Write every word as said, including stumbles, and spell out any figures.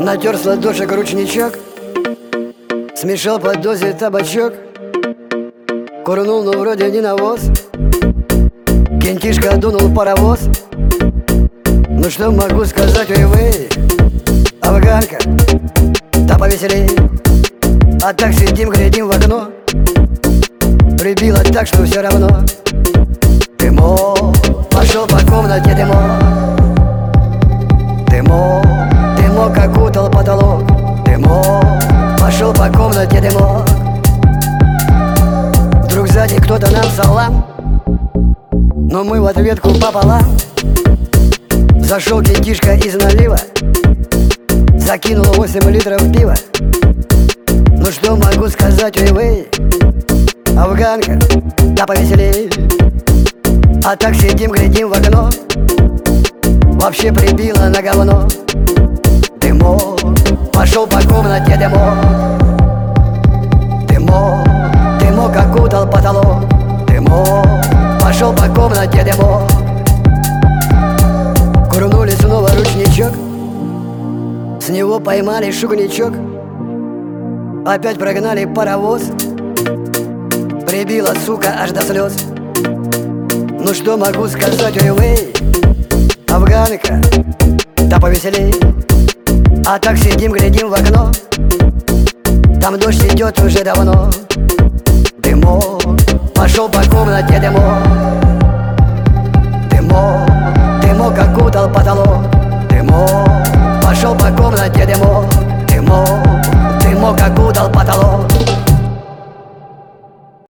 Натер с ладошек ручничок, смешал под дозе табачок, курнул, но вроде не навоз. Кентишка дунул паровоз. Ну что могу сказать, ой вы, афганка, да повеселей. А так сидим, глядим в окно, прибило так, что все равно. Дымок пошел по комнате, дымок, дымок, дымок окутал потолок. Дымок пошел по комнате, дымок. Вдруг сзади кто-то нам салам, но мы в ответку пополам. Зашел кентишка из налива, закинул восемь литров пива. Ну что могу сказать, ой вы, афганка, да повеселей. А так сидим, глядим в окно, вообще прибило на говно. Дымок пошел по комнате, дымок, дымок, дымок окутал потолок. Дымок пошел по комнате, дымок. Курнули снова ручничок, с него поймали шугничок. Опять прогнали паровоз, прибила, сука, аж до слез. Ну что могу сказать, ой вы, афганка, да повеселей. А так сидим, глядим в окно, там дождь идет уже давно. Дымок